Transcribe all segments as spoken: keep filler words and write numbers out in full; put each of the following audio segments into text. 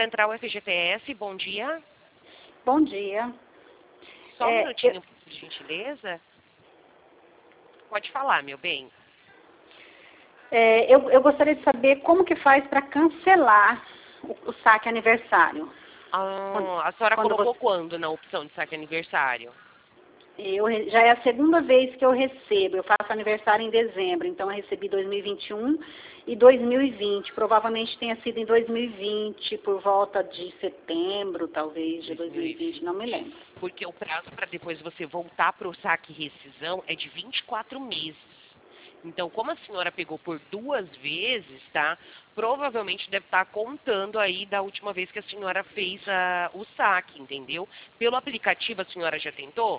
Central F G T S, bom dia. Bom dia. Só um É, minutinho, eu- por gentileza. Pode falar, meu bem. É, eu, eu gostaria de saber como que faz para cancelar o, o saque aniversário. Ah, Quando- a senhora quando colocou você- quando na opção de saque aniversário? Eu, re- já é a segunda vez que eu recebo. Eu faço aniversário em dezembro, então eu recebi dois mil e vinte e um e dois mil e vinte. Provavelmente tenha sido em dois mil e vinte, por volta de setembro, talvez, de dois mil e vinte, não me lembro. Porque o prazo para depois você voltar para o saque e rescisão é de vinte e quatro meses. Então, como a senhora pegou por duas vezes, tá? Provavelmente deve estar contando aí da última vez que a senhora fez ah, o saque, entendeu? Pelo aplicativo a senhora já tentou?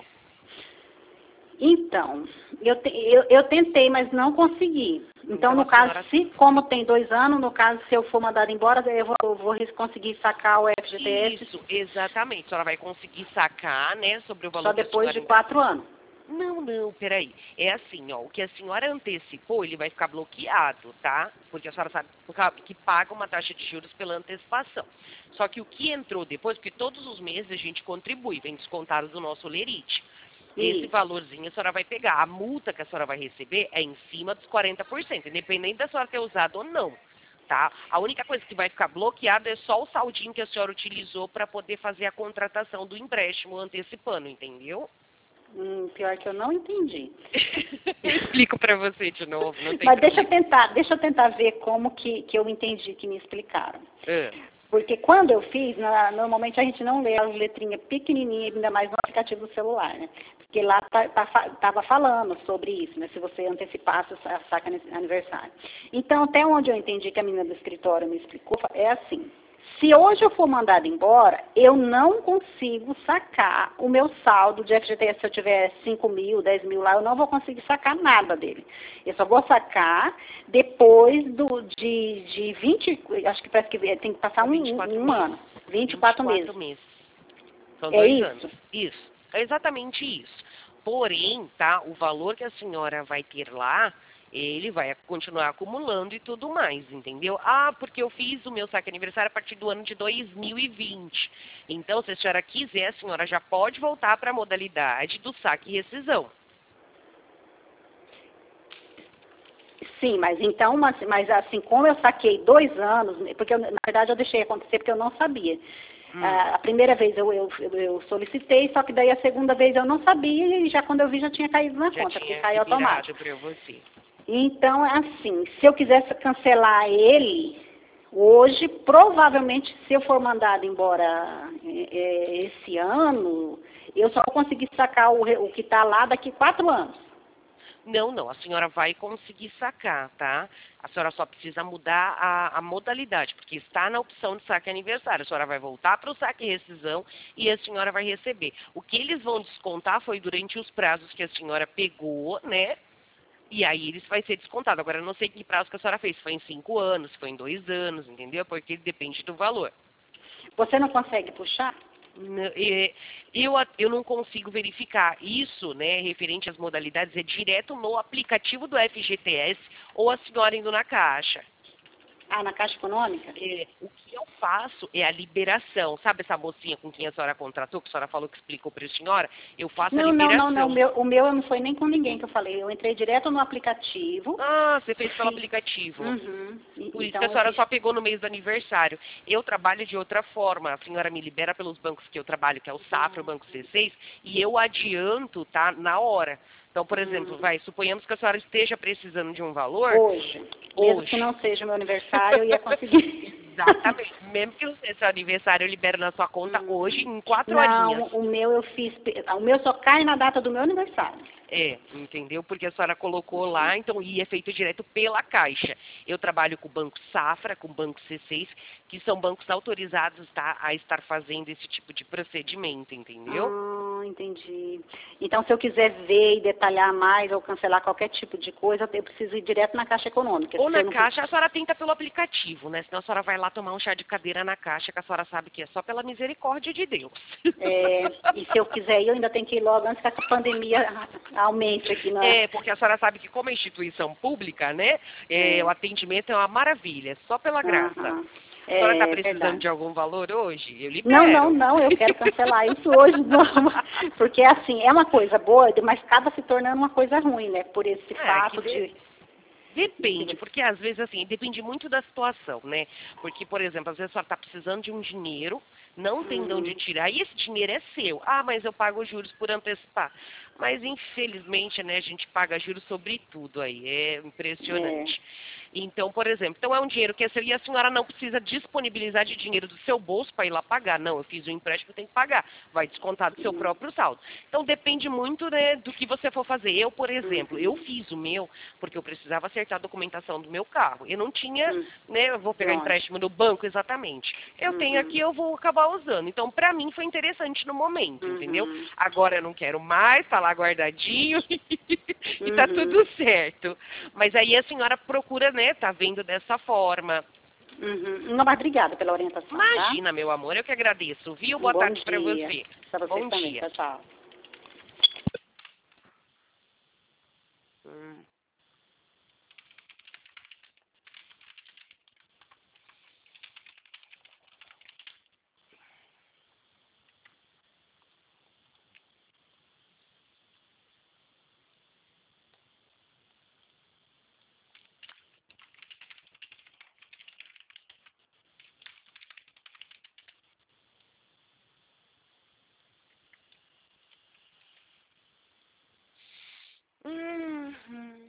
Então, eu, te- eu, eu tentei, mas não consegui. Então, Então, no a caso, senhora- se, como tem dois anos, no caso, se eu for mandado embora, eu vou, eu vou res- conseguir sacar o F G T S Isso, exatamente. A senhora vai conseguir sacar, né, sobre o valor só que a depois de senhora... quatro anos. Não, não, peraí. É assim, ó, o que a senhora antecipou, ele vai ficar bloqueado, tá? Porque a senhora sabe que paga uma taxa de juros pela antecipação. Só que o que entrou depois, porque todos os meses a gente contribui, vem descontado do nosso lerite. Esse Isso. valorzinho a senhora vai pegar. A multa que a senhora vai receber é em cima dos quarenta por cento, independente da senhora ter usado ou não, tá? A única coisa que vai ficar bloqueada é só o saldinho que a senhora utilizou para poder fazer a contratação do empréstimo antecipando, entendeu? Hum, pior que eu não entendi. Eu explico para você de novo, não tem Mas deixa eu problema. tentar, deixa eu tentar ver como que, que eu entendi, que me explicaram. Ah, Porque quando eu fiz, na- normalmente a gente não lê as letrinhas pequenininhas, ainda mais no aplicativo do celular, né? Porque lá tá, tá, fa- tava falando sobre isso, né? Se você antecipasse o sa- saque ani- aniversário. Então, até onde eu entendi que a menina do escritório me explicou, é assim. Se hoje eu for mandada embora, eu não consigo sacar o meu saldo de F G T S. Se eu tiver cinco mil, dez mil lá, eu não vou conseguir sacar nada dele. Eu só vou sacar depois do, de, de vinte, acho que parece que tem que passar um, vinte e quatro um meses. ano, vinte e quatro meses. meses. São É dois isso? anos. Isso. É exatamente isso. Porém, tá, o valor que a senhora vai ter lá, ele vai continuar acumulando e tudo mais, entendeu? Ah, porque eu fiz o meu saque aniversário a partir do ano de dois mil e vinte. Então, se a senhora quiser, a senhora já pode voltar para a modalidade do saque e rescisão. Sim, mas então, mas, mas assim, como eu saquei dois anos, porque eu, na verdade eu deixei acontecer porque eu não sabia. Hum. Ah, a primeira vez eu, eu, eu solicitei, só que daí a segunda vez eu não sabia e já quando eu vi já tinha caído na Já conta, porque tinha caiu liberado automático. para você. Então, é assim, se eu quisesse cancelar ele hoje, provavelmente, se eu for mandado embora é, é, esse ano, eu só vou conseguir sacar o, re- o que está lá daqui quatro anos. Não, não, a senhora vai conseguir sacar, tá? A senhora só precisa mudar a, a modalidade, porque está na opção de saque aniversário. A senhora vai voltar para o saque e rescisão e a senhora vai receber. O que eles vão descontar foi durante os prazos que a senhora pegou, né? E aí eles vai ser descontado. Agora, eu não sei que prazo que a senhora fez, se foi em cinco anos, se foi em dois anos, entendeu? Porque depende do valor. Você não consegue puxar? N- é, Eu, a- eu não consigo verificar isso, né, referente às modalidades, é direto no aplicativo do F G T S ou a senhora indo na caixa. Ah, na Caixa Econômica? É, o que eu faço é a liberação. Sabe essa mocinha com quem a senhora contratou, que a senhora falou que explicou para a senhora? Eu faço a Não, não, liberação. não, não. O meu, o meu não foi nem com ninguém que eu falei. Eu entrei direto no aplicativo. Ah, você fez pelo Fiz. aplicativo. Uhum. E- Por isso então, que a eu senhora fiz- só pegou no mês do aniversário. Eu trabalho de outra forma. A senhora me libera pelos bancos que eu trabalho, que é o Safra, o Banco C seis, e eu adianto, tá, na hora. Então, por exemplo, Hum. vai, suponhamos que a senhora esteja precisando de um valor. Hoje. Mesmo Hoje. que não seja meu aniversário, eu ia conseguir. Exatamente. Mesmo que não seja seu aniversário, eu libero na sua conta Hum. hoje em quatro Não, horinhas. o meu eu fiz. O meu só cai na data do meu aniversário. É, entendeu? Porque a senhora colocou lá, então, e é feito direto pela Caixa. Eu trabalho com o Banco Safra, com o Banco C seis, que são bancos autorizados, tá, a estar fazendo esse tipo de procedimento, entendeu? Ah, entendi. Então, se eu quiser ver e detalhar mais ou cancelar qualquer tipo de coisa, eu preciso ir direto na Caixa Econômica. Ou Se na eu não- Caixa, a senhora tenta pelo aplicativo, né? Senão a senhora vai lá tomar um chá de cadeira na Caixa, que a senhora sabe que é só pela misericórdia de Deus. É, e se eu quiser ir, eu ainda tenho que ir logo antes que essa pandemia aumente aqui na. É, porque a senhora sabe que como é instituição pública, né? É, É. o atendimento é uma maravilha, é só pela graça. Aham. A senhora está É precisando verdade. de algum valor hoje? Eu libero. Não, não, não, eu quero cancelar isso hoje, não. Porque assim, é uma coisa boa, mas acaba se tornando uma coisa ruim, né? Por esse É, que fato de- de. Depende, porque às vezes assim, depende muito da situação, né? Porque, por exemplo, às vezes a senhora está precisando de um dinheiro, não tem de onde Uhum. tirar, e esse dinheiro é seu. Ah, mas eu pago juros por antecipar. Mas infelizmente, né, a gente paga juros sobre tudo aí, é É. impressionante. Então, por exemplo, então é um dinheiro que é seu e a senhora não precisa disponibilizar de dinheiro do seu bolso para ir lá pagar. Não, eu fiz um empréstimo, eu tenho que pagar. Vai descontar do seu Uhum. próprio saldo. Então depende muito, né, do que você for fazer. Eu, por exemplo, eu Uhum. fiz o meu porque eu precisava acertar a documentação do meu carro. Eu não tinha, Uhum. né, eu vou pegar Pronto. empréstimo no banco exatamente. Eu tenho Uhum. aqui, eu vou acabar usando. Então, para mim foi interessante no momento, entendeu? Uhum. Agora eu não quero mais, tá lá guardadinho e tá Uhum. tudo certo. Mas aí a senhora procura, né, tá vendo dessa forma. Uhum. Não, mas obrigada pela orientação, tá? Imagina, meu amor, eu que agradeço, viu? Um Boa bom tarde para dia. você. Para vocês Bom também. dia. Tchau, tchau. Hum. Uhum.